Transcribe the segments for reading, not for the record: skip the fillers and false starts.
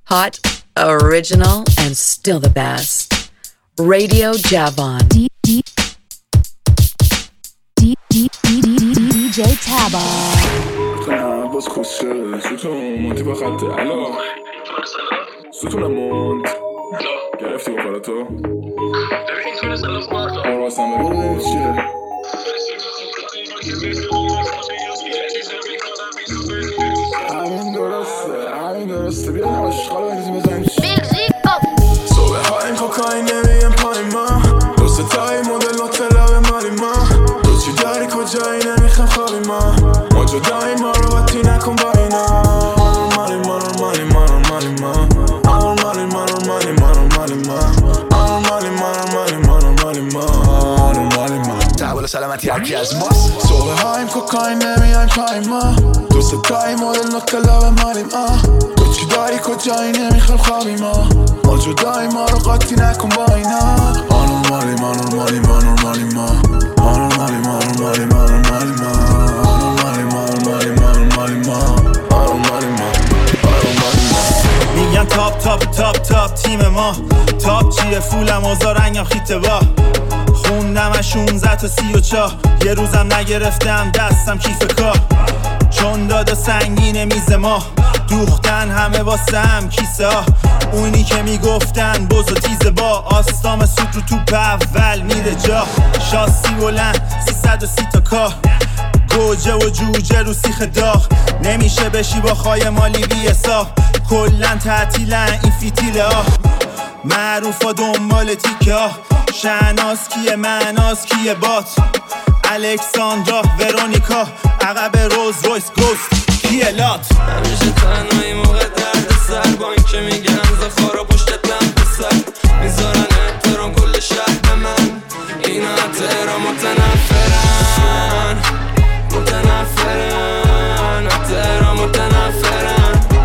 Hot, original, and still the best. Radio Javon. DJ Taba. باز خوشه ستون مونتی با خط الو ستونم موند گرفتی بخورتو ببین تو رسالت مارتا واسم ببین چیه همین درسته بیا عشقا رو بریزیم بزنیم صبح ها این کوکاین نمیم پای ما دوست تایی مدل نوتلا مالی ما تو چی داری کجایی نمیخوام خوابی ما جدایی ما رو باتی نکن با اینا مالی ما مالی ما مالی ما مالی ما مالی ما مالی ما مالی ما مالی ما مالی ما مالی ما تحول سلامتی هرکی از ماست صبح هایم کوکاین نمیایم پای ما دوست تایی مدل نوتلا به مالی ما تو چی داری کجایی نمیخوام خوابی ما جدایی ما رو قاطی نکن با اینا مالی ما مالی ما مالی ما مالی ما مالی ما مالی ما میگن تاپ تیم ما تاپ چیه فولم آزارنگم خیته با خوندم 16 تا 34 یه روزم نگرفتم دستم کیف کار چون دادا سنگین میز ما دوختن همه واسم کیسه ها اونی که میگفتن بز و تیزه با آستام سوت رو توپ اول میره جا شاسی بلند 330 تا کار گوجه و جوجه رو سیخ داغ نمیشه بشی با خای مالی بیسا کلن تعطیلن این فیتیله ها معروفا دنبال تیکه ها شهناز کیه معناز کیه بات الکساندرا ورونیکا عقب روز رویس گوست کیه لات همیشه تنهایی موقع درد سر با این که میگن زخارا پشتتم پسر میذارن احترام کل شهر به من اینا احترام متنفرن احترام متنفرن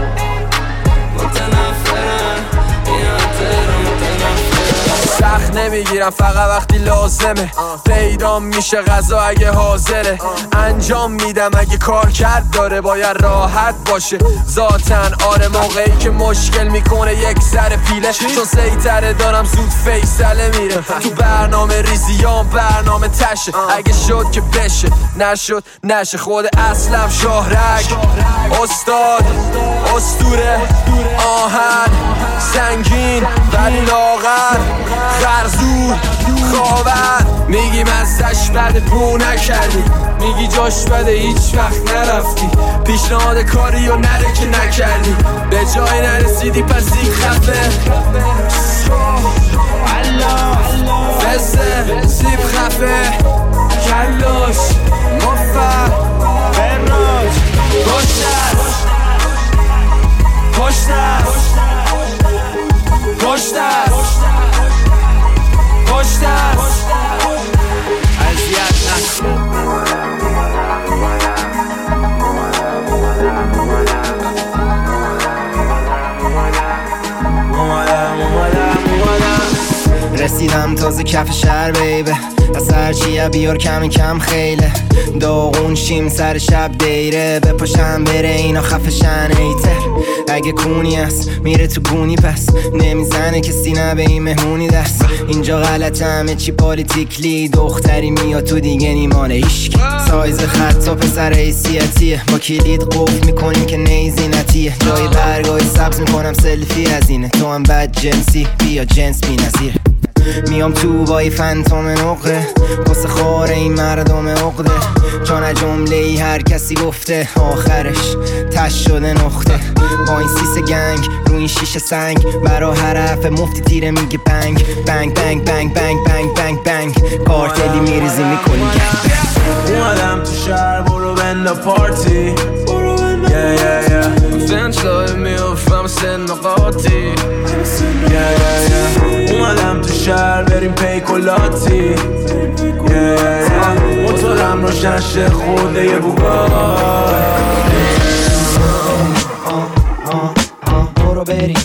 اینا احترام متنفرن سخت نمیگیرم فقط وقتی لازمه پیدا میشه غذا اگه حاضره انجام میدم اگه کار کرد داره باید راحت باشه ذاتن آره موقعی که مشکل میکنه یک سر پیله چون سیطره دارم زود فیصله میره تو برنامه ریزیام برنامه تشه اگه شد که بشه نشد نشه خود اصلم شاهرگ استاد اسطوره آهن سنگین ولی لاغر خرزور خاور میگی مزدش بده بو نکردی میگی جاش بده هیچ وقت نرفتی پیشنهاد کاری و نره که نکردی به جای نرسیدی پس دیگ خفه فسته سیب خفه کلاش مفر برناج پشت اذیت نکن رسیدم تازه کف شهر بیبه از هرچیه بیار کم خیله داغون شیم سر شب دیره بپاشم بره اینا خفشن ایتر اگه کونی هست میره تو گونی پس نمیزنه کسی نه به این مهمونی دست اینجا غلطه همه چی پالیتیکلی دختری میاد تو دیگه نیمانه ایشکی سایز خط و پسر حیثیتیه با کلید قفل میکنیم که نیزی نتیه جای برگای سبز میکنم سلفی از اینه تو هم بد جنسی بیا جنس بی نظیره میام تو با ای فنتوم نقره قصه خور این مردم عقده چون جمله ای هر کسی گفته آخرش تش شده نقطه با این سیس گنگ رو این شیشه سنگ برا حرف مفتی تیره میگه بنگ بنگ بنگ بنگ بنگ بنگ بنگ بنگ کارتلی میریزی میکنی گنگ اومدم تو شهر برو بنده پارتی فنچلای میوفم سن قاطی اومدم تو شهر بریم پیکولاتی موتورم روشن شه خورده یه بوگا برو بریم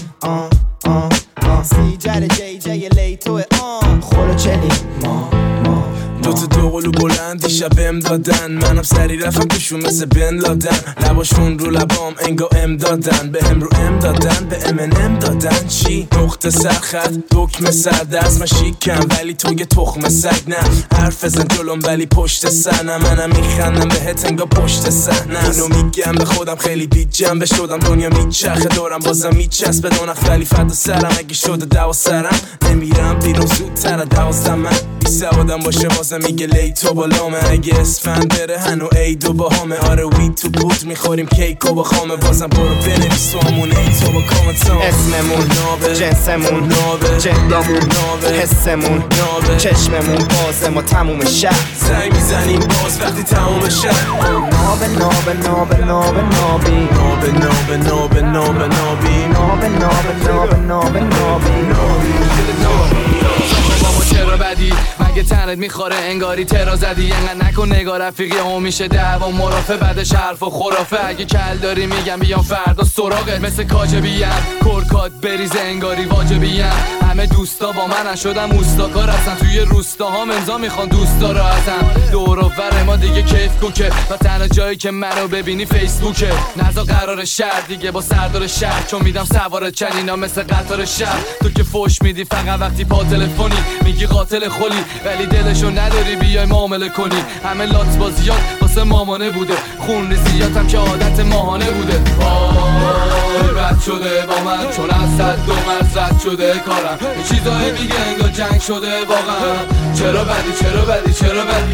سیجر جی جی لیتوه خورو چلی دوتا دوقلو بلند دیشب بهم دادن، منم سری رفتم توشون مثل بن لادن. لباشون رو لبام انگا ام دادن، به هم رو ام دادن، به ام دادن. چی؟ نقطه سرخط دکمه سردست، من شیکم ولی تو یه تخم سگ. نه حرف زن جلوم ولی پشت سر، منم میخندم بهت انگا پشت صحنه. اینو میگم به خودم خیلی بی جنبه شدم، دنیا میچرخه دورم بازم میچسبه. دو نخ ولی فردا سرم اگه شده دوا سرم، نمیرم بیرون زودتر 12 من. بی سوادم باشه بازم میگه لیتو بالامه، اگه اسفند بره هنو عیدو با همه. آره وی تو بود میخوریم کیکو با خامه، بازم برو بنویس تو همون ایتو با کامنتام. اسممون نابه، جنسمون نابه، جندامون نابه، حسمون نابه، چشممون بازه ما تموم شهر زنگ میزنیم باز وقتی تموم شهر. نابه نابه نابه نابه نابی، نابه نابه نابه نابه نابی، نابه نابه نابه نابه نابی. بابا چرا بدی؟ مگه تنت میخوره انگاری ترا زدی؟ انقدر نکن نگاه رفیقی هم میشه دعوا مرافه، بعدش حرف و خرافه. اگه کل داری میگم بیام فردا سراغت، مثل کاجبیم کرکات بریز انگاری واجبیم. همه دوستا با منن شدم اوستاکار هستن، توی روستاها امضا میخوان دوستا رو هستن. دور و بر ما دیگه کیف کوکه و تنها جایی که منو ببینی فیسبوکه. نزا قرار شهر دیگه با سردار شهر، چون میدم سوار چنینا مثل قطار شهر. تو که فوش میدی فقط وقتی پا تلفنی، میگی قاتل خلی ولی دلشو نداری بیای معامله کنی. همه لات بازیات واسه مامانه بوده، خون ریزیاتم که عادت ماهانه بوده. رد شده با من چون از صد دو مرز رد شده کارم. این چیزایی میگه انگار جنگ شده واقعا. چرا بدی چرا بدی چرا بدی؟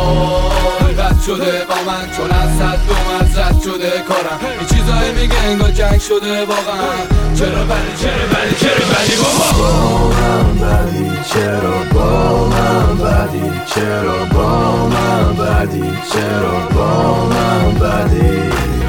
رد شده با من چون از صد دو مرز رد شده کارم. این چیزایی میگه انگار جنگ شده واقعا. چرا بدی چرا بدی چرا بدی بابا؟ با من بدی چرا با من بدی چرا با من بدی چرا با من بدی؟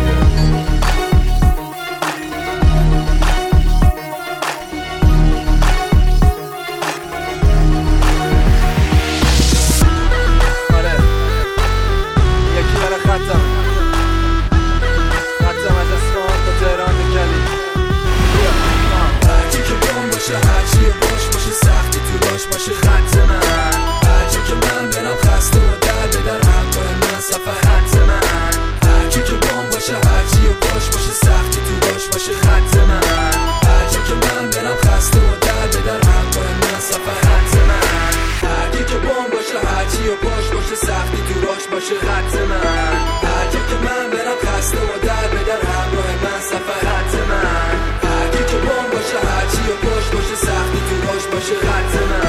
باشه خط من هر جا که من برم خسته و درد در همراه من سفر خط من هر کی که بام باشه هر چی و باش باشه سختی تو باش باشه خط من هر جا که من برم خسته و درد در همراه من سفر خط من هر کی که بام باشه هر چی و باش باشه سختی تو باش باشه خط من هر جا که من برم خسته و درد در همراه من سفر خط من هر کی که بام باشه هر چی و باش باشه سختی تو باش باشه خط من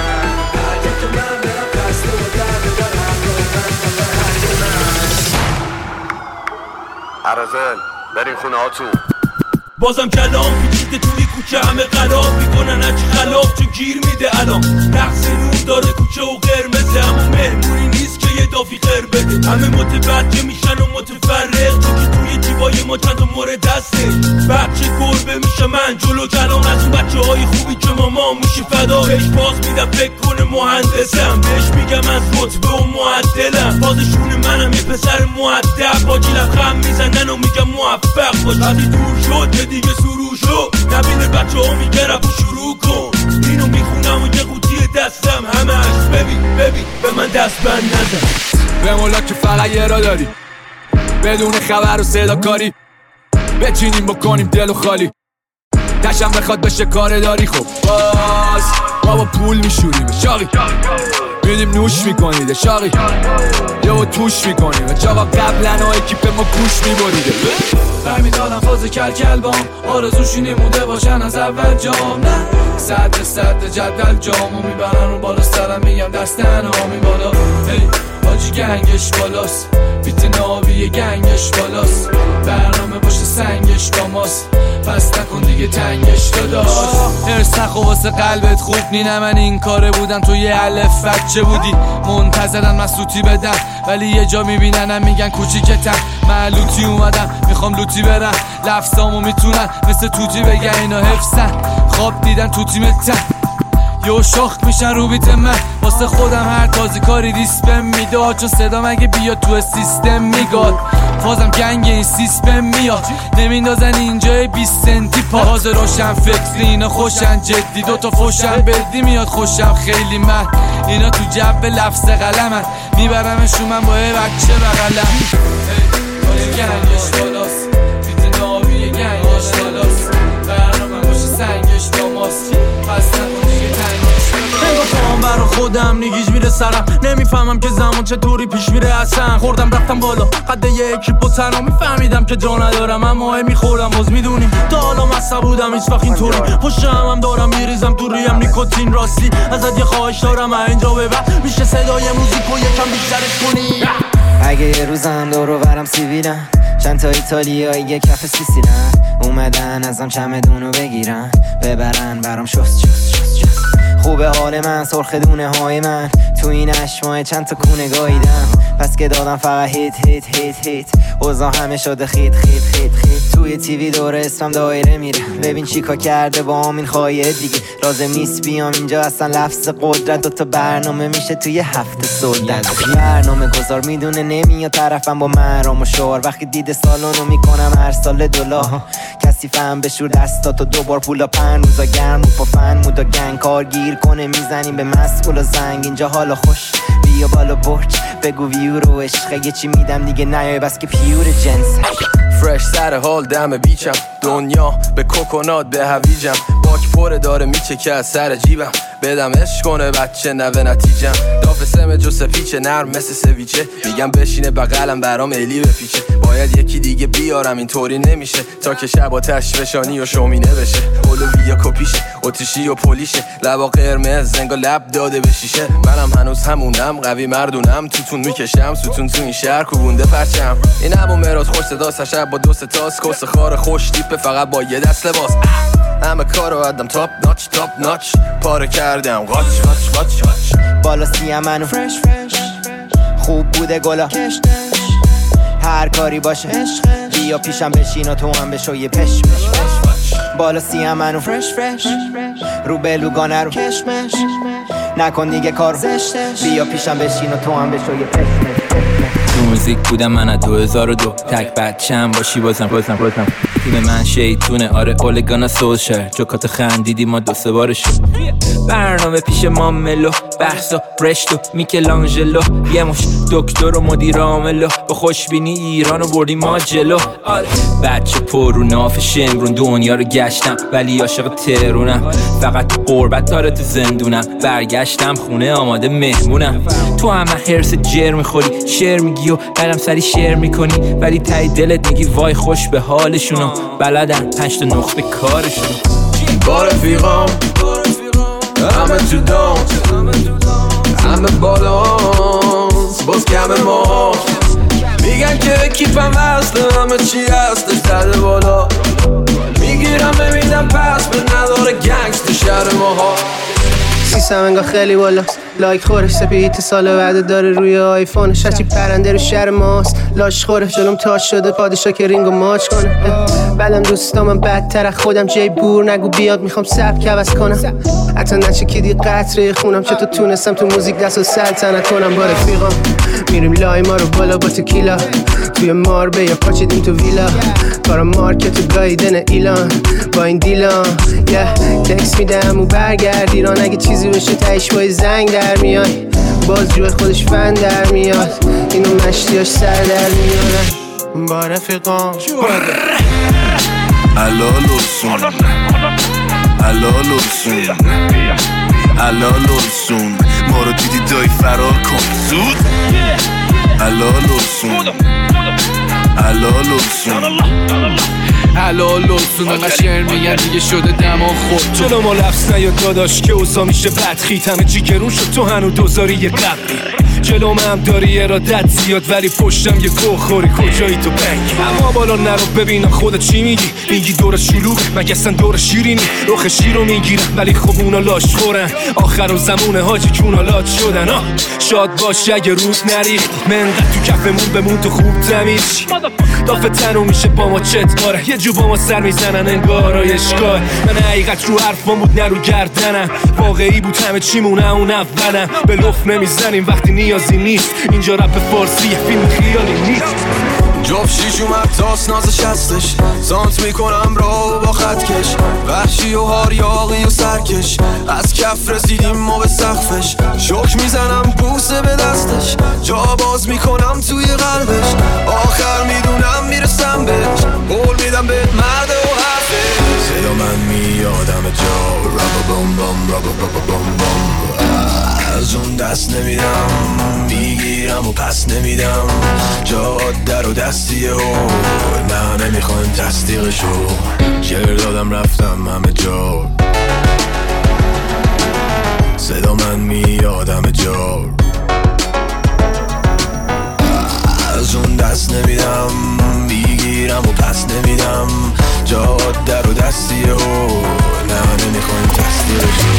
عرزل بریم خونه هاتون. بازم کلام پیچیده توی کوچه همه قلاب میکنن هرچی خلاف چون گیر میده الان. نقص نور داره کوچه و قرمزه، اما مهمونی نیست که یه دافی خیر بده. همه متوجه میشن و متفرق تو که توی جیبای ما چند تا مورد دسته. بچه گربه میشه من جلو کلام از اون بچه های خوبی که ماما میشه فدا. بهش باز میدم فکر کنه مهندسم، بهش میگم از رتبه و معدلم. بازشون منم یه پسر مؤدب با جیلم خم میزنن و میگم موفق باش. وقتی دور شد دیگه سرو شد نبینه بچه ها میگه رفت شروع کن. اینو میخونم و یه قوطی دستم همش ببین به من دست بند نزن. به مولا که فقط یه را داری بدون خبر و صدا کاری، بچینیم بکنیم دلو خالی. تشم بخواد بشه کار داری خب باز بابا پول میشوریم شاقی، میدیم نوش میکنیده شاقی یا توش میکنیم جاقا قبلن ها اکیپ ما گوش میبریده. برمیدارم فاز کل بام آرزوشونی مونده باشن از اول جام. نه صد جدول جامو میبرن رو بالا سرم میگم دستن آمی بالا. هی باجی گنگش بالاست بیت ناوی گنگش بالاست. برنامه باشه سنگش با ماست پس نکن دیگه تنگش داداش. هرس نخو واسه قلبت خوب نینه من این کاره بودم تو یه الف بچه بودی منتظرن من سوتی بدم ولی یه جا میبیننم میگن کوچیکتم. من لوتی اومدم میخوام لوتی برم لفظامو میتونن مثل توتی بگن اینا حفظن. خواب دیدن تو تیمتن یو شاخ میشن رو بیت من واسه خودم هر تازی کاری ریسپم میداد چون صدا مگه بیاد تو سیستم میگاد. فازم گنگ این سیسپم میاد نمیندازن اینجای 20 سنتی پاز روشن فکری اینا خوشن جدی دوتا فوشن بدی میاد خوشم خیلی من اینا تو جب لفظ قلمن میبرمشون من با یه بچه بغلم گنگش بالاس بیت نابی گنگش بالاس برنامه باشه سنگش داماس پس نکن دیگه تنگش نگاه کنم برا خودم نگیج میره سرم نمیفهمم که زمان چطوری پیش میره اصلا خوردم رفتم بالا قد یکی با تنها میفهمیدم که جا ندارم اما میخورم باز میدونیم تا حالا مصب بودم هیچ وقت اینطوری پشتم هم دارم میریزم تو ریم نیکوتین راستی ازت یه خواهش دارم اینجا به بعد میشه صدای موزیکو یکم بیشترش کنی اگه یه روزم دور و برم سیویلم چند تا ایتالیایی یه کف سیسیلن اومدن ازم چمدونو بگیرن ببرن برام شست خوبه حال من سرخ دونه های من تو این اشمای چند تا کونه گاییدم پس که دادم فقط هیت اوضاع همه شده خیت توی تیوی دور اسمم دایره میره ببین چیکار کرده با همین خواهیه دیگه لازم نیست بیام اینجا اصلا لفظ قدرت دوتا برنامه میشه توی هفته سلطت برنامه گذار میدونه نمیاد طرفم با مرام و شعار وقتی دیده سالونو میکنم هر سال $. کسی فهم بشور دستاتو دوبار پولا پن روزا گرم و فن مودا گنگ کار گیر کنه میزنیم به مسئول و زنگ اینجا حالا خوش بیا بالا برج بگو ویو رو عشقه یه چی میدم دیگه نیای بس که پیور جنس فرش سر حال دم بیچم دنیا به کوکونات به هویجم باک پره داره میچکه از سر جیبم بدم عشق کنه بچه نوه نتیجم داف سم جو سپیچه نرم مثل سویچه میگم بشینه بغلم برام الی بپیچه باید یکی دیگه بیارم اینطوری نمیشه تا که شب آتش فشانی و شومینه بشه اولویا کپیشه اتیشی و پلیشه لبا قرمز زنگا لب داده به شیشه منم هنوز همونم قوی مردونم توتون میکشم ستون تو این شهر کوبونده پرچم این ابو مراد خوش صدا شب با دو تاس کس خار خوش تیپه فقط با یه دست لباس همه کارو ادم تاپ ناچ پاره کردم قاچ بالا سیم منو فرش خوب بوده گلا هر کاری باشه بیا پیشم بشین و تو هم بشو یه پش بالا سیم منو فرش رو بلوگانه رو کشمش نکن دیگه کارو بیا پیشم بشین و تو هم بشو یه پش تو موزیک بودم من 2002 تک بچم باشی بازم تیم من شیطونه آره اولگانا سوشر جوکات خندیدی ما 2-3 بارش برنامه پیش ما ملو بحثا برشتو میکلانجلو یه مش دکتر و مدیر عاملو با خوشبینی ایرانو بردیم ما جلو آره بچه پر رو ناف شمرون دنیا رو گشتم ولی عاشق ترونم فقط قربت داره تو زندونم برگشتم خونه آماده مهمونم تو همه هرس جر میخوری شعر میگی و بعدم سری شعر میکنی ولی ته دلت میگی وای خوش به حالشونو بلدن 5 تا نخبه کارشون با رفیقام همه تو دام همه بالانس باز کم ما میگن که کیفم وصله همه چی هستش زده بالا میگیرم ببینم پس به نداره گنگست تو شهر ماها سیستم انگاه خیلی بالا لایک خورش سپیت سال بعد داره روی آیفونش هرچی پرنده رو شهر ماست لاش خوره جلوم تاج شده پادشاه که رینگو ماچ کنه بعدم دوستامم بدتر خودم جای بور نگو بیاد میخوام سبک عوض کنم حتی نچکیدی قطره خونم چطور تونستم تو موزیک دست و سلطنت کنم با رفیقام میریم لای ما رو بالا با تکیلا توی ماربه یا پاچیدیم تو ویلا کارم مارکت و گایدن ایلان با این دیلان تکس میدم و برگرد ایران اگه چیزی بشه تایش با زنگ در میای باز جوی خودش فن در میاد اینو مشتیاش سر در میارن با رفیقام الالوسون ما رو دیدی دای فرار کن زود الالوسون قشنگ میگن دیگه شده دما خود جلو ما لفظ نیاد داداش که اوسا میشه بدخیت همه چی گرون شد تو هنو دوزاری یه قبلی جلو هم داری ارادت زیاد ولی پشتم یه گو خوری کجایی تو بنگ اما بالا نرو ببینم خودت چی میگی دور شلوغ مگه اصلا دور شیرینی رخ شیرو میگیرن ولی خب اونا لاش خورن آخر و زمونه حاجی جونا لات شدن شاد باش اگه رود نریخت منقدر تو کفمون بمون تو خوب تمیز دافه تنو میشه با ما چت باره یه جو با ما سر میزنن انگار اشکال من حقیقت رو حرفم بود نرو گردنم واقعی بود همه چیمونه اون اولم به لف نمیزنیم وقتی نیازی نیست اینجا رپ فارسی فیلم خیالی نیست جفشیش اومد تاس نازش هستش سانت میکنم را با خط کش وحشی و هاریاقی و سرکش از کف رسیدیم ما به سقفش شک میزنم بوسه به دستش جا باز میکنم توی قلبش آخر میدونم میرسم بهش قول میدم به مرد و حرفش صدا من میادم جا رابا بوم بوم رابا بابا بوم بوم از اون دست نمیدم میگیرم و پس نمیدم جاده رو دستیه و نه نمیخوایم تصدیقشو شعر دادم رفتم همه جا صدا من میادم جا از اون دست نمیدم میگیرم و پس نمیدم جاده رو دستیه و نه نمیخوایم تصدیقشو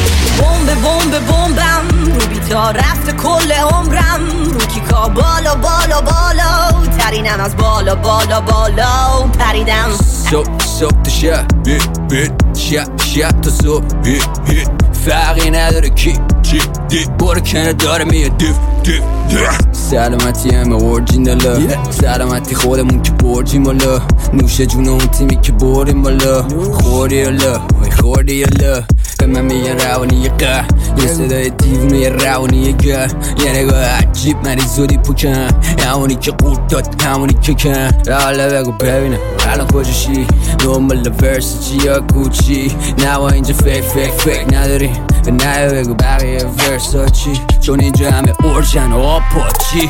بمبم رو بیتا رفت کل عمرم رو کیکا بالا بالا بالا ترینم از بالا بالا بالا پریدم صبح تا شب شب تا صبح فرقی نداره کی برو کنه داره میه دیف سلامتی همه اورجینالا سلامتی خودمون که برجیم بالا نوش جون اون تیمی که بریم بالا خوردی یالا به من میگن روانی قه یه صدای دیوونه یه روانی گه یه نگاه عجیب مری زودی پوکن همونی که قورت داد همونی که کن حالا بگو ببینم الان کجاشی دنبال ورسیچی یا کوچی نوا اینجا فیک نداری نه بگو بقیه ورساچی چون اینجا همه اورجن و آپاچی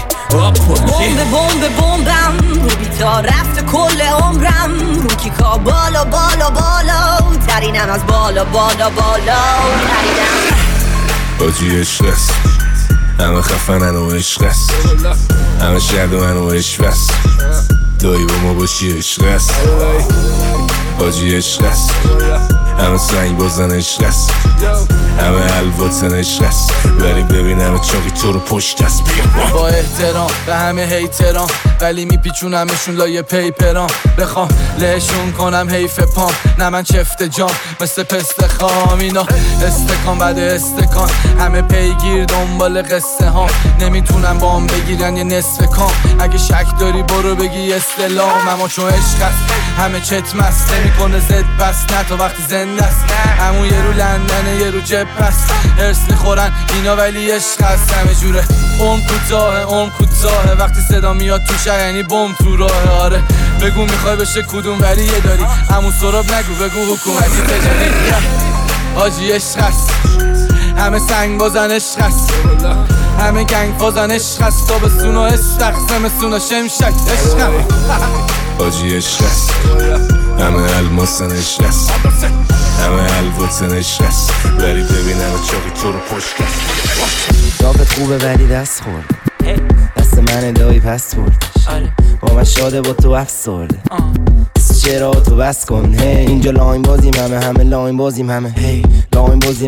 بمبم رو بیتا رفت کل عمرم رو کیکا بالا بالا بالا ترینم از بالا بالا بالا پریدم باجی عشق است همه خفنن و عشق است همه شدوان و عشق است دایی با ما باشی عشق است باجی عشق است همه سنگ بازن عشق است همه الواتن عشق است ولی ببینم چاقی تو رو پشت است با احترام به همه هیتران ولی میپیچونمشون لایه پیپران بخوام لهشون کنم حیف پام نه من چفت جام مثل پست خام اینا استکان بعد استکان همه پیگیر دنبال قصه ها نمیتونم بام بگیرن یه نصف کام اگه شک داری برو بگی استلام اما چون عشق است همه چت مست نمیکنه زد پس نه تا وقتی زنده است همون یه رو لندنه یه رو جب است هرس میخورن اینا ولی عشق است همه جوره عمر کوتاهه وقتی صدا میاد تو شهر یعنی بم تو راه آره بگو میخوای بشه کدوم ولی یه داری همون سراب نگو بگو حکومتی تجاری آجی عشق است همه سنگ بازن عشق است همه گنگ بازن عشق است تا به سونا استخزم سونا شمشک عشق آجی عشق است همه الماسن عشق است همه الواتن عشق است ولی ببینم چاقی تو رو پشت است داغت خوبه ولی دست خورد دست من دایی پس بردش با من شاده با تو افسرده چرا تو بس کن اینجا لاین بازیم همه لاین بازیم همه لاین بازیم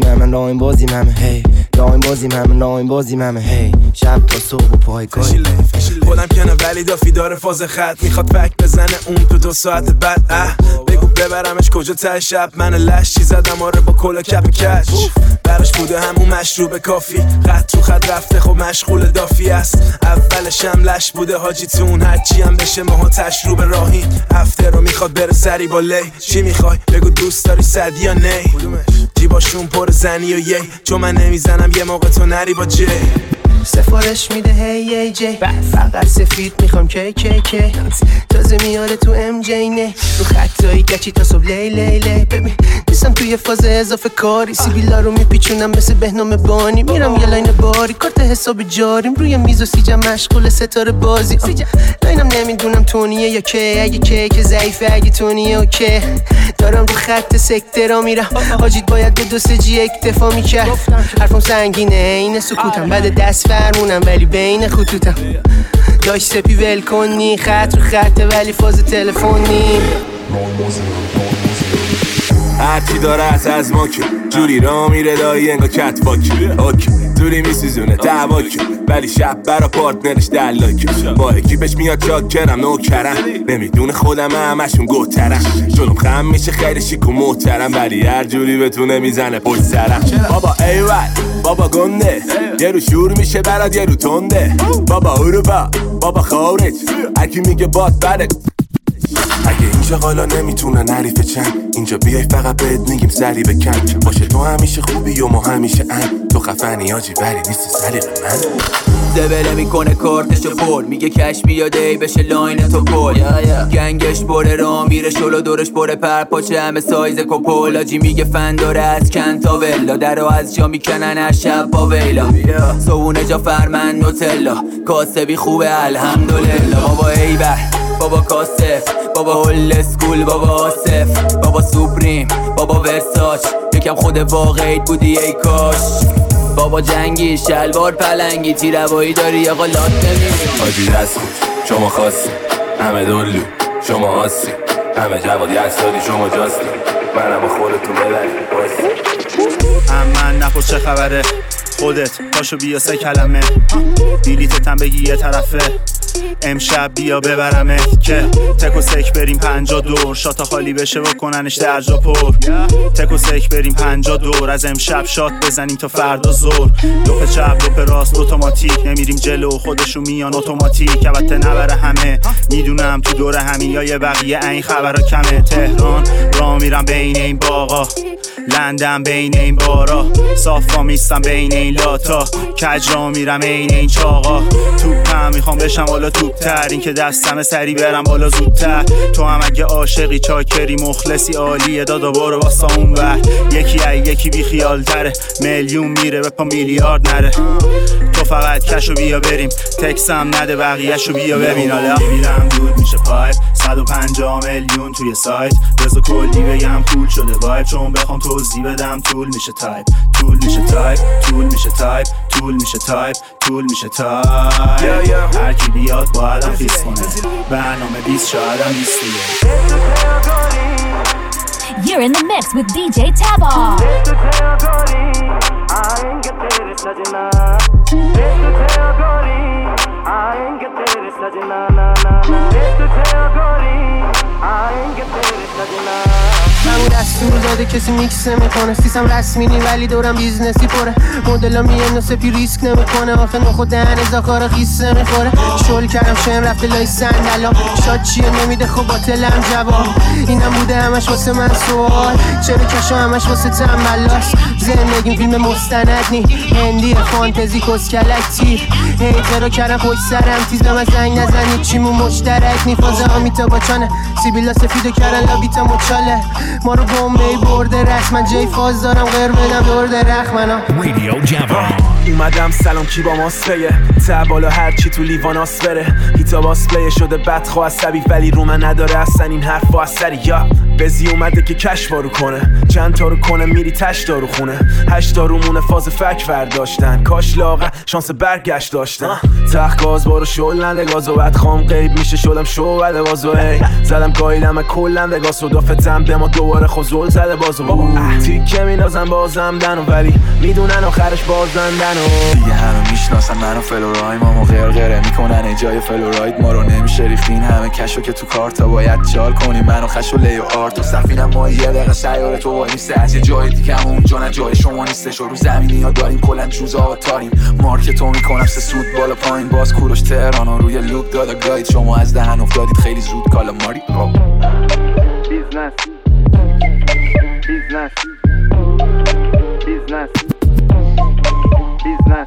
لاین بازیم همه شب تا صبح و پای کاری خودم کنه ولی دافی داره فاز خط میخواد فک بزنه اون تو 2 ساعت بعد بگو ببرمش کجا ته شب من لشی زدم آره با کلا کپ کش براش بوده همون مشروب کافی خط تو خط رفته خب مشغول دافی است اولش هم لش بوده حاجیتون هرچی هم بشه ماها تشروب راهی هفته رو میخواد بره سری با لی چی میخوای بگو دوست داری صد یا نی جیباشون پر زنی و یی چون من نمیزنم یه موقع تو نری با جی سفارش میده هی جی فقط سفید میخوام کی تازه میاره تو ام جی نه رو خطایی گچی تا صبح لی ببین نیستم توی فاز اضافه کاری سیبیلا رو میپیچونم مثل بهنام بانی میرم یه لاین باری کارت حساب جاریم روی میز و سیجم مشغول ستاره بازی لاینم نمیدونم تونیه یا که اگه که ضعیفه اگه تونیه اوکی دارم رو خط سکترا میرم حاجیت باید به 2-3 جی اکتفا میکرد حرفم سنگینه این سکوتم بعد دست فرمونم ولی بین خطوطم داشت سپی ول کنی خط رو خطه ولی فاز تلفنی هرچی داره از ما که جوری را میره دایی انگا کت واک اوکی دوری میسیزونه دعواک ولی شب برا پارتنرش دلاک با اکیپش میاد چاکرم نوکرم نمیدونه خودم همشون گوترم جلوم خم میشه خیلی شیک و محترم ولی هر جوری بتونه میزنه پشت سرم بابا ایول بابا گنده یه رو شور میشه برات یه رو تنده. بابا اروپا بابا خارج هرکی میگه باد بره. اگه اینجا قالا نمیتونه نریفه چند اینجا بیای فقط بهت میگیم سری بکن. باشه تو همیشه خوبی و ما همیشه تو خفنی آجی ولی نیستی سلیق من. زبله میکنه کارتشو پر میگه کش بیاده ای بشه لاین تو پل. گنگش بره را میره شلو دورش بره پر پاچه همه سایز کپل. آجی میگه فن داره از کن تا ولا درو از جا میکنن از شب با ویلا. صبونه جا فرمن نوتلا کاسبی خوبه الحمدلله. بابا ایبر بابا کاسف بابا هول اسکول بابا آصف بابا سوپریم بابا ورساچ یکم خود واقعیت بودی ای کاش. بابا جنگی شلوار پلنگی تیروایی داری آقا لات نمیری. آجی دست خوش شما خواستی همه دلو شما آسی همه جواد یکسادی شما جاستی منم با خودتون ببری من نپرس چه خبره خودت پاشو بیا 3 کلمه بیلیتتم بگی یه طرفه امشب بیا ببرمت که تک و سک بریم 50 دور شاتا خالی بشه و کننش درجا پر. تک و سک بریم 50 دور از امشب شات بزنیم تا فردا زور. لپ چپ لپ راست اتوماتیک نمیریم جلو خودشون میان اتوماتیک. البته نبره همه میدونم تو دور همین یا یه بقیه این خبرها کمه. تهران را میرم بین این باغا لندن بین این بارا صافا میستم بین این لاتا کج را میرم این این چاقا. توپم میخوام بشم بالا توپتر این که دستم سری برم بالا زودتر. تو هم اگه عاشقی چاکری مخلصی عالیه دادا برو واسه اون ور. یکی بی خیال تره میلیون میره به پا میلیارد نره. تو فقط کشو بیا بریم تکسم نده بقیهشو بیا ببین. حالا میرم دود میشه پایپ 150 میلیون توی سایت بذار کلی بگم پول شده وایب چون بخوام توضیح بدم طول میشه تایپ طول میشه تایپ طول میشه تایپ طول میشه تایپ طول میشه تایپ. هر کی بیاد بایدم خیس کنه برنامه 20 شایدم 20 دیگه. You're in the mix with DJ Tabar. همون دستور داده کسی میکس نمیکنه سیستم رسمی نی ولی دورم بیزنسی پره. مدلا میان سپی ریسک نمیکنه آخه نخو دهن ازاکار خیس نمیخوره. شل کردم شم رفته لای صندلا شاد چیه نمیده خب باطلم جواب. اینم بوده همش واسه من سوال چرا کشو همش واسه تنبلاست. زندگیم فیلم مستند نی هندی فانتزی کسکلک تیر هیتر رو کردم پشت سرم تیز به من زنگ نزنید چیمون مشترک نی. فازه آمیتا باچانه سیبیلا سفیدو کردن لابیتا مچاله ما رو بومبی برده رسم. من جای فاز دارم غیر بدم دور درخ منم رادیو جوان. اومدم سلام کی با ماسپیه تبالا هرچی تو لیواناس بره. هیتا باسپلیه شده بدخو عصبی ولی رو من نداره اصلا این حرف و اثری. یا بزی اومده که کش وارو کنه چند تا رو کنه میری تش دارو خونه 8 تا رومونه فاز فک ورداشتن کاش لاغه شانس برگشت داشتن. تخت گاز بارو شل نده گازو بعد خام قیب میشه شدم شو بده بازو ای زدم گایلم کلم به گاز و دافتم به ما دوباره خزول زده بازو تیکه مینازم بازم دنو ولی میدونن آخرش بازندن و دیگه همه میشناسن منو فلورایم ما غرغره میکنن ای جای فلوراید ما رو نمیشه ریختین همه کشو که تو کارتا باید چال کنی منو خشو لیو آرت و سفینم ما یه دقیقه سیاره تو وای نیسته از یه جای دیگه هم اونجا نه جای شما نیستش و رو زمینی ها داریم کلن جوزا و تاریم مارکتو میکنم 3 سود بالا پایین باز کوروش تهران و روی لوپ دادا گاید شما از دهن افتادید خیلی زود کالا ماری بیزنس بیزنس بیزنس بیزنس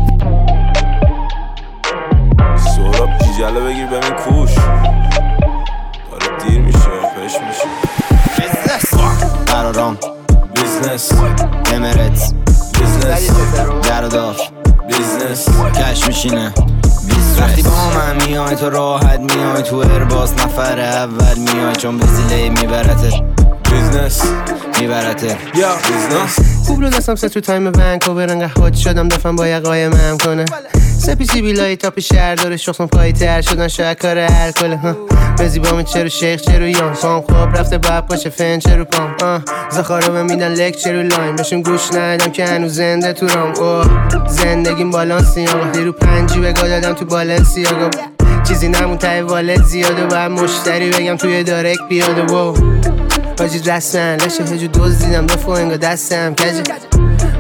سوراب جیجله بگیر ببین کوش داره دیر میشه پیش میشه. بیزنس قرارام بیزنس امرت بیزنس درداف بیزنس کش میشینه وقتی با من میای تو راحت میای تو ارباز نفر اول میای چون بزیله میبرتت بیزنس میبرته یا بیزنس خوب رو دستم سه تو تایم ونکوور انقدر خود شدم دفعم با یه قایم هم کنه سپی سیبیلای تاپ شهر داره شخصم پایی تر شدن شاید کار الکله بزی با من چرو شیخ چرو یان پام خواب رفته باید پاشه فن چرو پام زخارو به میدن لک چرو لاین بهشون گوش ندادم که هنوز زنده تو رام زندگیم بالانسی آقا دیرو 5 بگاه دادم تو بالانسی آقا چیزی نمون تای والت زیاده باید مشتری بگم توی دارک بیاده واجی رسمن لشه هجو دوز دیدم دفعه انگا دستم کجه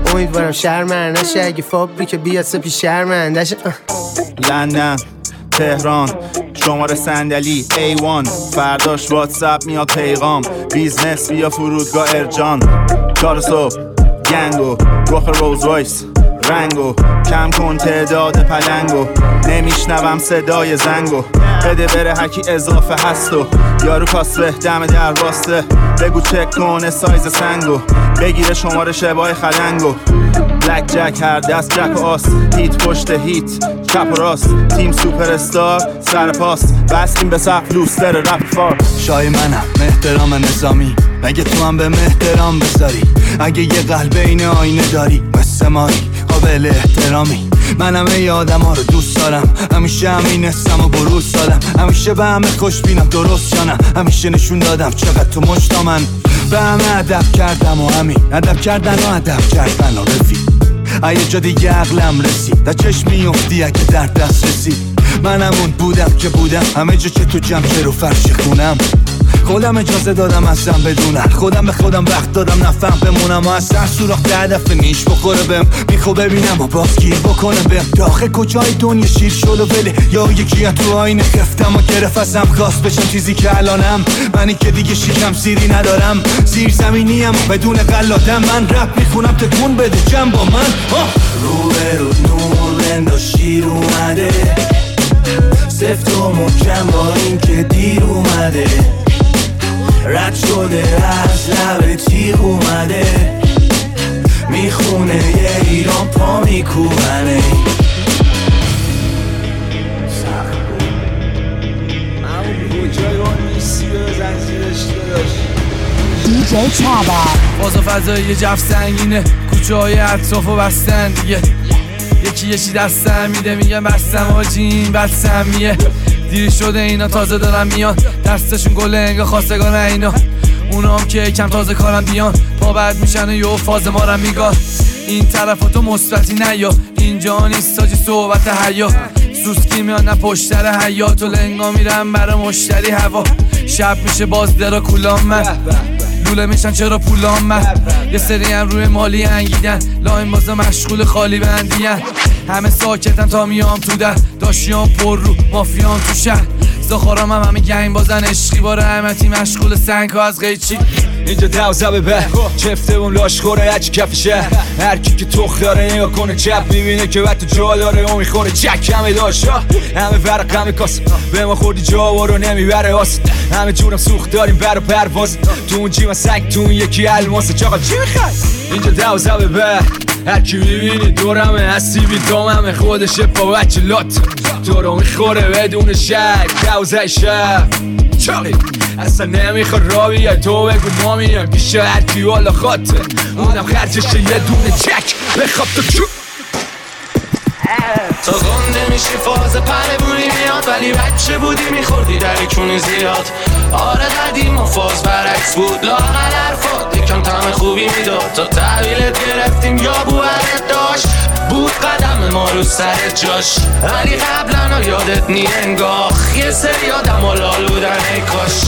امیدوارم شرمن نشه اگه فابریک بیاد سپی شرمندشه. لندن تهران شماره صندلی A1 فرداش واتساپ میاد پیغام بیزنس بیا فرودگاه ارجان 4 صبح گنگو رخ روز رایس رنگو کم کن تعداد پلنگو نمیشنوم صدای زنگو بده بره هرکی اضافه هستو یارو کاسه دم در واسه بگو چک کنه سایز سنگو بگیره شماره شبای خلنگو بلک جک هر دست جک و آس هیت پشت هیت چپ و راست تیم سوپر استار سر پاس بستیم به سقف لوستر رپ فار شای منم احترام نظامی اگه تو هم به احترام بذاری اگه یه قلب این آینه داری مثل مایی قابل احترامی منم ای آدم ها رو دوست دارم همیشه همین استم و بروز دادم همیشه به همه خوش بینم درست جانم همیشه نشون دادم چقدر تو مشتا من به همه ادب کردم و همین ادب کردن و ادب کردن و رفی ایه جا دیگه عقلم رسید در چشم میفتی اگه در دست رسید من همون بودم که بودم همه جا که تو جمع رو فرش خونم خودم اجازه دادم ازم بدونم خودم به خودم وقت دادم نفهم بمونم و از سر سوراخ ده هدف نیش بخوره بهم میخوا ببینم و باز گیر بکنه بهم داخل کجای دنیا شیر شد و بله یا یکی تو آینه خفتم و گرفت ازم خواست بشم چیزی که الانم منی که دیگه شیکم سیری ندارم زیر زمینیم بدون قلادم من رپ میخونم تکون بده جمع با من رو به رو نور بندا شیر اومده سفت و محکم با این که دیر اومده رد شده از لب تیغ اومده میخونه یه ایران پا میکوبنه DJ Chaba فاز و فضایی جف سنگینه کوچه های اطراف و بستن دیگه یکی یه چی دستم میده میگم بستم آجین بستم میه دیری شده اینا تازه دارن میان دستشون گله انگا خواستگان اینا اونا هم که کم تازه کارن بیان پا بعد میشن و یه فاز ما رو میگاد این طرفاتو مثبتی نیا اینجا نیست تاجی صحبت حیا سوسکی میان نه پشتر حیات و لنگا میرن برا مشتری هوا شب میشه باز درا کولام من لوله میشن چرا پولام من یه سری هم روی مالی انگیدن لاین بازا مشغول خالی بندین همه ساکتن تا میام تو در داشیام پر رو مافیام تو شهر زخارام هم همه گنگ بازن عشقی با رحمتی مشغول سنگ ها از قیچی اینجا دوزه به چفته بوم لاش خوره هرچی کف شهر هرکی که تخ داره نگاه کنه چپ میبینه که وقت جا داره و میخوره چک همه داشت همه ورق همه کاس به ما خوردی جا و رو نمیبره هاست همه جورم سوخت داریم برا پرواز تو اون جیمه سنگ تو اون یکی الماسه چاقا چی میخوای اینجا دوزه به هرکی میبینی دورمه هستی بی داممه خودشه با بچه لات تو رو میخوره بدون شک دوزه شب چاقی اصلا نمیخواد را بیای تو بگو ما میام پیش هرکی والا خاطر اونم خرجشه یه دونه چک بخواب تو چو تا گنده میشی فاز پربونی میاد ولی بچه بودی میخوردی درکونی زیاد آره قدیم و فاز برعکس بود لاغل حرفات یکم طعم خوبی میداد تا تحویلت گرفتیم یا بوهرت داشت بود قدم ما رو سر جاش ولی قبلا یادت نی انگاه یه سری آدم و لال بودن ای کاش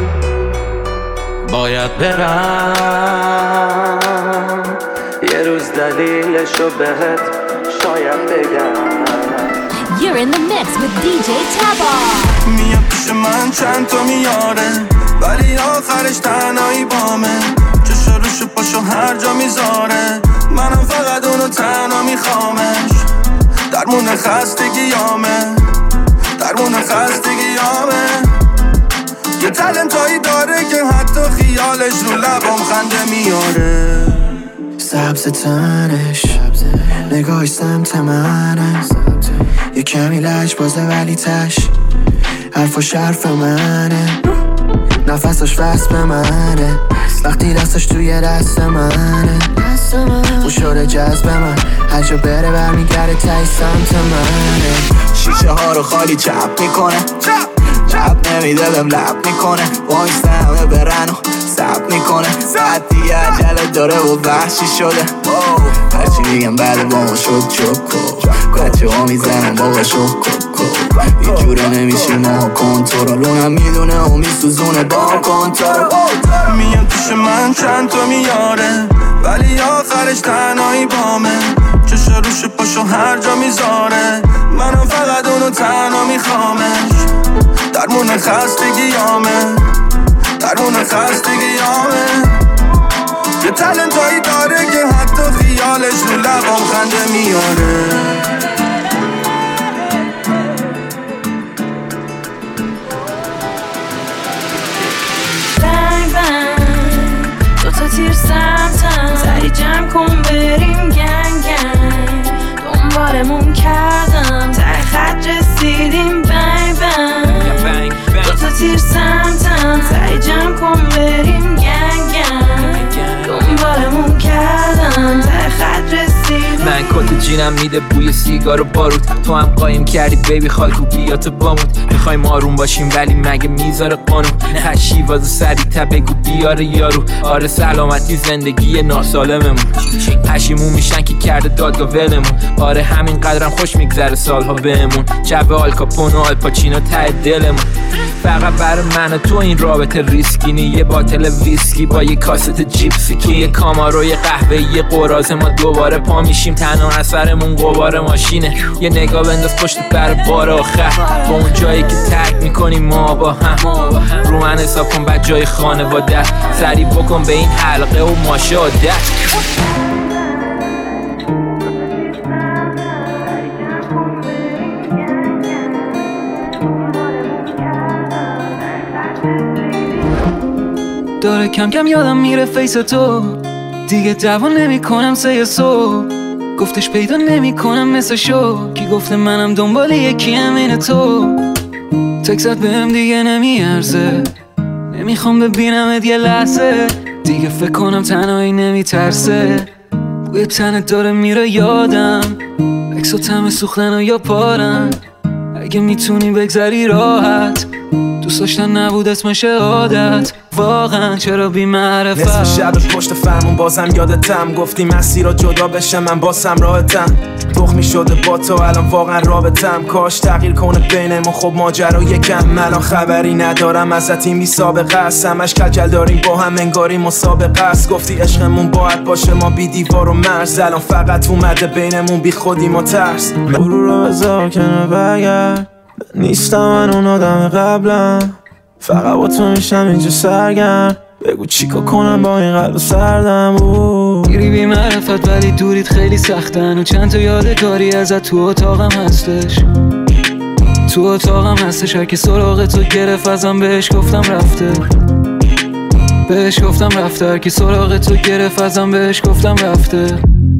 باید برم یه روز دلیلشو بهت شاید بگم You're in the mix with DJ Chaba میاد پیش من چند تا میاره ولی آخرش تنهایی بامه چشو روشو پاشو هر جا میذاره منم فقط اونو تنها میخوامش درمون خستگیامه درمون خستگیامه یه تلنتایی داره که حتی خیالش رو لبام خنده میاره سبز تنش نگاهش سمت منه یه کمی لج بازه ولی تش حرفاش حرف منه نفسش وصل به منه وقتی دستش توی دست منه اون شده جذب من هر جا بره برمیگرده تای سمت منه شیشه ها رو خالی چپ میکنه چپ نمیده بهم لب میکنه وایسته همه برن و سب میکنه بعد دیگه عجله داره و وحشی شده هرچی میگم بعد با ما شد چکو بچه ها میزنم بابا شکو یه جوره نمیشی ما کنترل اونم میدونه و میسوزونه با کنترل میاد پیش من چند تا میاره ولی آخرش دلش تنهایی بامه، چشا روش پاشو هر جا میذاره، منم فقط اونو تنها میخوامش. درمون خستگیامه، درمون خستگیامه. یه تلنتایی داره که حتی خیالش رو لبام خنده میاره. بنگ بنگ دوتا تیر سمتم، سری جمع کن بریم گنگ گنگ. دنبالمون کردم ته خط رسیدیم. بنگ بنگ دوتا تیر سمتم، سری جمع کن بریم گنگ گنگ. دنبالمون کردم ته خط رسیدیم. من کت جینم میده بوی سیگار و بارود، تو هم قایم کردی بیبی خالکو بیاتو بامود. میخوایم آروم باشیم ولی مگه میذاره قانون؟ هشی واسه سریع‌تر بگو بیاره یارو. آره سلامتی زندگی ناسالممون، پشیمون میشن که کرده دادگاه ولمون. آره همین قدرم خوش میگذره سالها بهمون. جبه آلکاپون و آلپاچینو ته دلمون. فقط برای من و تو این رابطه ریسکی نی. یه باتل ویسکی با یه کاست جیپسی، که یه کامارو یه قهوه یه قراز. ما دوباره پا میشیم تنها اثرمون غبار ماشینه. یه نگاه بنداز پشت بر بار آخر، با اون جایی که ترک میکنیم ما با هم. رو من حساب کن بعد جای خانواده، سریع بکن به این حلقه و ماشاءالله. داره کم کم یادم میره فیس تو، دیگه دوان نمی کنم سه صبح. گفتش پیدا نمی کنم مثل شو، کی گفته منم دنبال یکی همین تو. تکست بهم دیگه نمیارزه، نمیخوام ببینمت یه لحظه. دیگه فکر کنم تنهایی نمیترسه، بوی تنت داره میره یادم. عکس و طعم سوختن و یا پارن، اگه میتونی بگذری راحت. دوست داشتن نبود اسمش عادت، واقعا چرا بی معرفت. نصف شب پشت فرمون بازم یادتم، گفتی مسیرها جدا بشه من باسم راحتم. تخمی شده با تو الان واقعا رابطم، کاش تغییر کنه بینمون خب ماجرا یکم. الان خبری ندارم ازت این بی سابقه است، همش کلکل داریم با هم انگاری مسابقه است. گفتی عشقمون باید باشه ما بی دیوار و مرز، الان فقط اومده بینمون بی خودیم و ترس. برو رو بذار کنه بگرد، نیستم من اون آدم قبلم، فقط با تو میشم اینجا سرگرم. بگو چیکار کنم با این قلب سردم. گیری بی معرفت ولی دوریت خیلی سختن، و چند تا یادگاری ازت تو اتاقم هستش. تو اتاقم هستش، هر کی سراغ تو گرفت ازم بهش گفتم رفته. بهش گفتم رفته، هر کی سراغ تو گرفت ازم بهش گفتم رفته.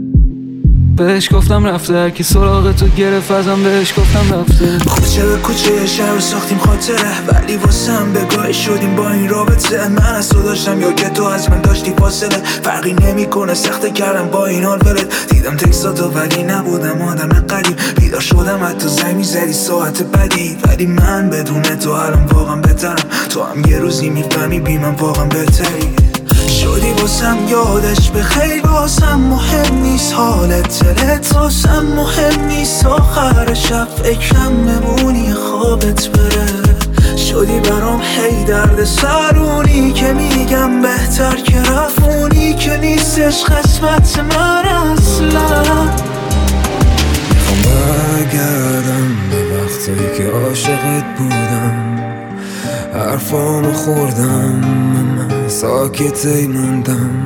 بهش گفتم رفته، هر کی سراغ تو گرفت ازم بهش گفتم رفته. کوچه به کوچه شهر ساختیم خاطره، ولی واسم بگاهی شدیم با این رابطه. من از تو داشتم یا که تو از من داشتی فاصله، فرقی نمیکنه سخته کردم با این حال ولت. دیدم تکستاتو ولی نبودم آدم قریب، بیدار شدم حتی زنگ میزدی ساعت بدی. ولی من بدون تو الان واقعا بهترم، تو هم یه روزی میفهمی بی من واقعا بهتری. شدی واسم یادش به خیر، واسم مهم نیست حالت دلت، واسم مهم نیست آخر شب فکرم بمونی خوابت بره. شدی برام هی درد سرونی که میگم بهتر که رفونی، که نیستش قسمت من اصلا. میخوام برگردم به وقتایی که عاشقت بودم، حرفامو خوردم من ساکت موندم.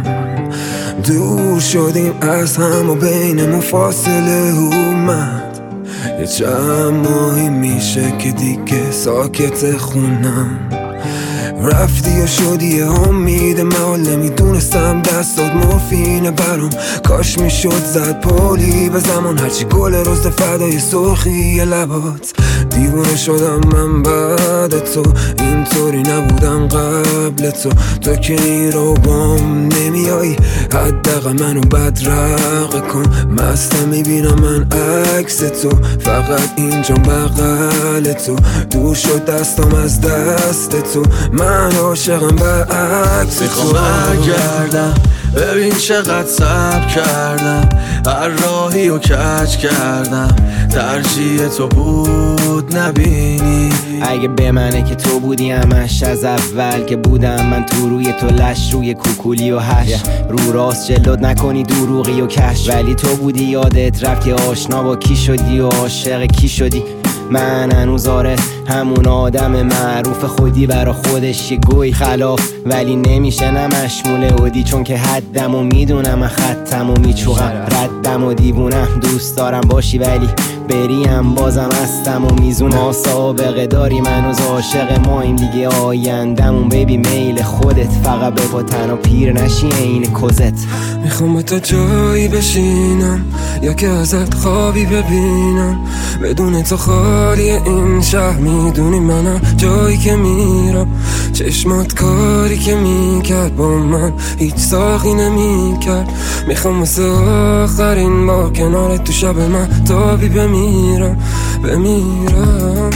دور شدیم از هم و بینمون فاصله اومد، یه چند ماهی میشه که دیگه ساکت خونم. رفتی و شدی امید من، نمیدونستم دستات مورفینه برام. کاش میشد زد پولی به زمان، هرچی گل روز فدای سرخی لبات. دیوونه شدم من بعد تو، اینطوری نبودم قبل تو. تو که این رو بام نمیایی، حداقل منو بدرقه کن. مستم میبینم من عکس تو، فقط اینجا بغل تو. دور شد دستم از دست تو، من عاشقم برعکس تو. میخوام برگردم ببین چقدر صبر کردم، هر راهی رو کج کردم، ترجیح تو بود نبینی. اگه به منه که تو بودی همش از اول که بودم من تو روی تو لش روی کوکولی و هش رو راست جلد نکنی دروغی و کش، ولی تو بودی یادت رفت که آشنا با کی شدی و عاشق کی شدی. من هنوز آره همون آدم معروف خودی برا خودش یه گوی خلاف، ولی نمیشه نمشموله اودی چون که حدم و میدونم من خطم و میچوغم ردم و دیوونم. دوست دارم باشی ولی بریم بازم هستم و میزونم. ما سابقه داری منوز عاشق ماییم دیگه آیندمون بیبی میل خودت، فقط به پا تنها پیر نشی این کزت. میخوام با تو جایی بشینم یا که ازت خوابی ببینم، بدون تو خالی این شهر میدونی منم جایی که میرم. چشمات کاری که میکرد با من هیچ ساقی نمیکرد. میخوام واسه آخرین بار کنارت تو شب من تابی بمیرم بمیرم.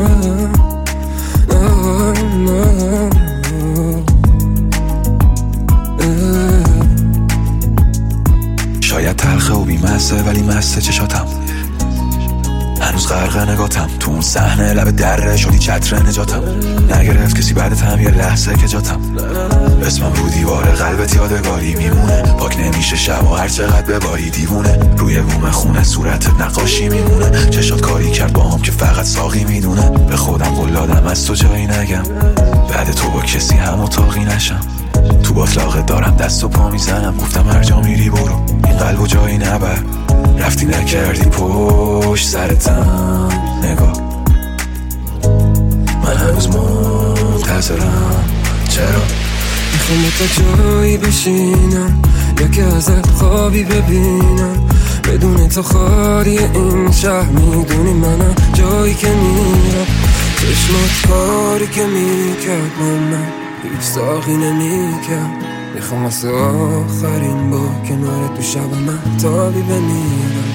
شاید تلخه و بیمسته ولی مسته چشاتم، هنوز غرق نگاتم تو اون صحنه لب دره شدی چتر نجاتم. نگرفت کسی بعدت هم یه لحظه که جاتم، اسمم رو دیوار قلبت یادگاری میمونه. پاک نمیشه شب و هر چقدر بباری دیوونه، روی بوم خونه صورتت نقاشی میمونه. چشات کاری کرد با هم که فقط ساقی میدونه. به خودم قول دادم از تو جایی نگم، بعد تو با کسی هم اتاقی نشم. تو باطلاقت دارم دست و پا میزنم، گفتم هر جا میری برو این قلب و جایی نبر. رفتی نکردی پشت سرتم نگاه، من هنوز منتظرم. چرا؟ میخوام با تو جایی بشینم یا که ازت خوابی ببینم، بدون تو خالی این شهر میدونی منم جایی که میرم. چشمات کاری که میکرد با من هیچ ساقی نمیکرد. میخوام واسه آخرین با کنارت تو شب من تابی بمیرم.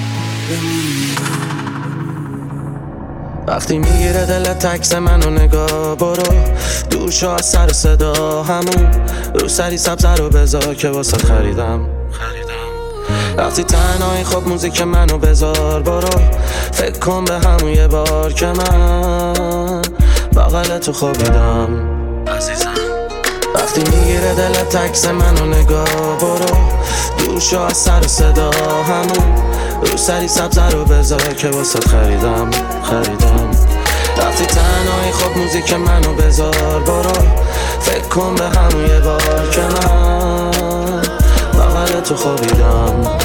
وقتی میگیره دلت تکس منو نگاه برو دور شو از سر صدا، همون رو سری سبزه رو بذار که واسه خریدم. وقتی تنهایی خب موزیک منو بذار برو فکر کن به همون یه بار که من بغل تو خوابیدم عزیزم. وقتی میگیره دلت تکس منو نگاه برو دور شو از سر صدا، همون رو سری سبزه رو بذار که واسه خریدم. وقتی تنهایی خب موزیک منو بذار برو فکر کن به همون یه بار که من بغل تو خوابیدم.